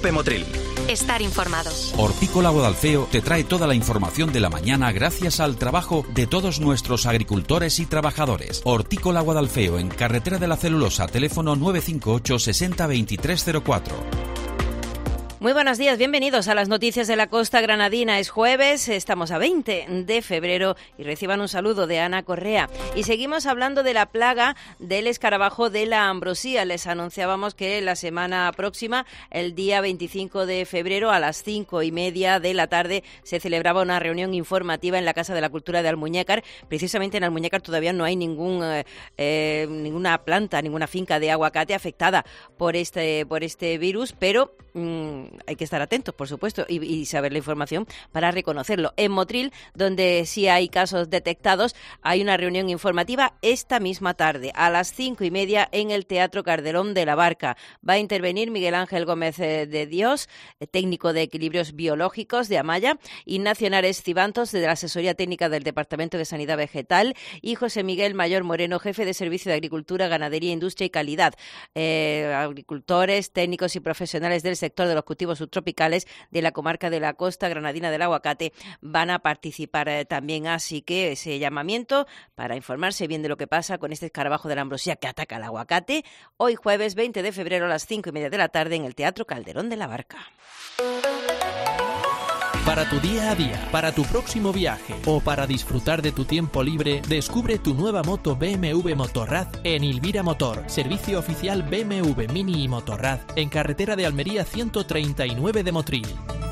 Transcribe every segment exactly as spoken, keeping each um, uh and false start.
COPE Motril. Estar informados. Hortícola Guadalfeo te trae toda la información de la mañana gracias al trabajo de todos nuestros agricultores y trabajadores. Hortícola Guadalfeo, en Carretera de la Celulosa, teléfono nueve cinco ocho sesenta veintitrés cero cuatro. Muy buenos días, bienvenidos a las noticias de la costa granadina. Es jueves, estamos a veinte de febrero y reciban un saludo de Ana Correa. Y seguimos hablando de la plaga del escarabajo de la ambrosía. Les anunciábamos que la semana próxima, el día veinticinco de febrero, a las cinco y media de la tarde, se celebraba una reunión informativa en la Casa de la Cultura de Almuñécar. Precisamente en Almuñécar todavía no hay ningún, eh, eh, ninguna planta, ninguna finca de aguacate afectada por este, por este virus, pero mmm, hay que estar atentos, por supuesto, y, y saber la información para reconocerlo. En Motril, donde sí hay casos detectados, hay una reunión informativa esta misma tarde, a las cinco y media, en el Teatro Calderón de la Barca. Va a intervenir Miguel Ángel Gómez de Dios, técnico de equilibrios biológicos de Amaya, Ignacio Henares Cibantos, de la Asesoría Técnica del Departamento de Sanidad Vegetal, y José Miguel Mayor Moreno, jefe de Servicio de Agricultura, Ganadería, Industria y Calidad. Eh, agricultores, técnicos y profesionales del sector de los cultivos subtropicales de la comarca de la costa granadina del aguacate van a participar eh, también, así que ese llamamiento para informarse bien de lo que pasa con este escarabajo de la ambrosía que ataca al aguacate, hoy jueves veinte de febrero a las cinco y media de la tarde en el Teatro Calderón de la Barca. Para tu día a día, para tu próximo viaje o para disfrutar de tu tiempo libre, descubre tu nueva moto B M W Motorrad en Ilvira Motor, servicio oficial B M W Mini y Motorrad, en carretera de Almería ciento treinta y nueve de Motril.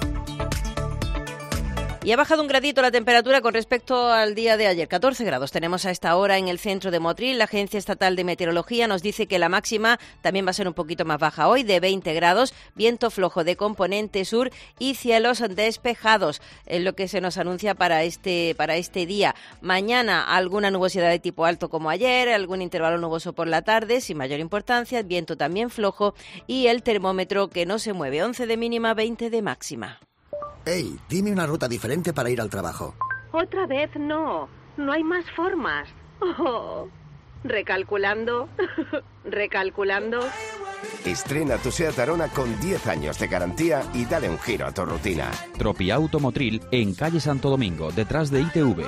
Y ha bajado un gradito la temperatura con respecto al día de ayer, catorce grados. Tenemos a esta hora en el centro de Motril. La Agencia Estatal de Meteorología nos dice que la máxima también va a ser un poquito más baja hoy, de veinte grados, viento flojo de componente sur y cielos despejados, es lo que se nos anuncia para este, para este día. Mañana alguna nubosidad de tipo alto como ayer, algún intervalo nuboso por la tarde, sin mayor importancia, viento también flojo y el termómetro que no se mueve, once de mínima, veinte de máxima. Hey, dime una ruta diferente para ir al trabajo. Otra vez no, no hay más formas. Oh, recalculando, recalculando. Estrena tu SEAT Arona con diez años de garantía y dale un giro a tu rutina. Tropiauto Motril, en calle Santo Domingo, detrás de I T V.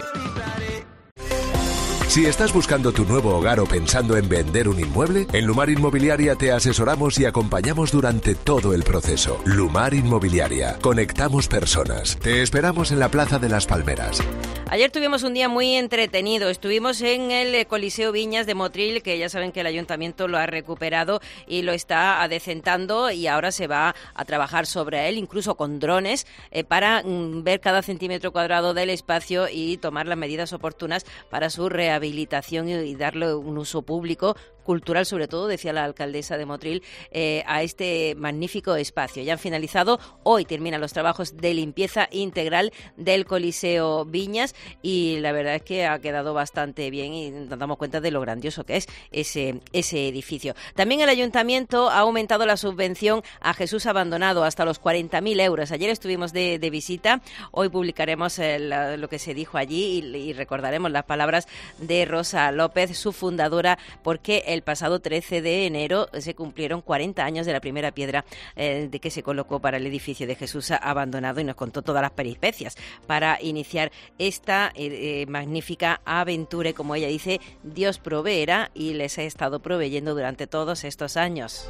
Si estás buscando tu nuevo hogar o pensando en vender un inmueble, en Lumar Inmobiliaria te asesoramos y acompañamos durante todo el proceso. Lumar Inmobiliaria. Conectamos personas. Te esperamos en la Plaza de las Palmeras. Ayer tuvimos un día muy entretenido. Estuvimos en el Coliseo Viñas de Motril, que ya saben que el Ayuntamiento lo ha recuperado y lo está adecentando, y ahora se va a trabajar sobre él, incluso con drones, eh, para mm, ver cada centímetro cuadrado del espacio y tomar las medidas oportunas para su rehabilitación y, y darle un uso público, cultural sobre todo, decía la alcaldesa de Motril, eh, a este magnífico espacio. Ya han finalizado, hoy terminan los trabajos de limpieza integral del Coliseo Viñas y la verdad es que ha quedado bastante bien y nos damos cuenta de lo grandioso que es ese, ese edificio. También el Ayuntamiento ha aumentado la subvención a Jesús Abandonado hasta los cuarenta mil euros. Ayer estuvimos de, de visita, hoy publicaremos el, lo que se dijo allí y, y recordaremos las palabras de Rosa López, su fundadora, porque el pasado trece de enero se cumplieron cuarenta años de la primera piedra eh, de que se colocó para el edificio de Jesús Abandonado, y nos contó todas las peripecias para iniciar esta eh, eh, magnífica aventura. Y como ella dice, Dios proveerá y les ha estado proveyendo durante todos estos años.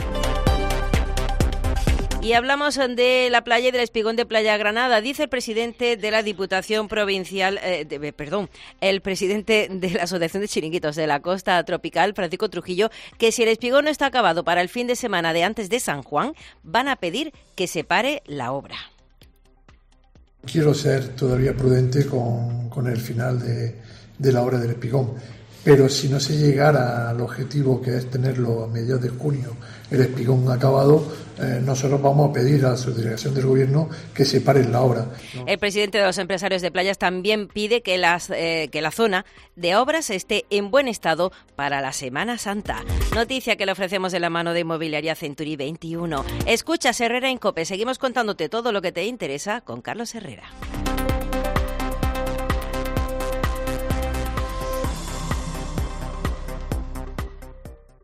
Y hablamos de la playa y del espigón de Playa Granada. Dice el presidente de la Diputación Provincial, eh, de, perdón, el presidente de la Asociación de Chiringuitos de la Costa Tropical, Francisco Trujillo, que si el espigón no está acabado para el fin de semana de antes de San Juan, van a pedir que se pare la obra. Quiero ser todavía prudente con, con el final de, de la obra del espigón, pero si no se llegara al objetivo, que es tenerlo a mediados de junio, el espigón acabado, eh, nosotros vamos a pedir a la subdelegación del Gobierno que se pare la obra. El presidente de los empresarios de playas también pide que, las, eh, que la zona de obras esté en buen estado para la Semana Santa. Noticia que le ofrecemos de la mano de Inmobiliaria Century veintiuno. Escuchas Herrera en COPE. Seguimos contándote todo lo que te interesa con Carlos Herrera.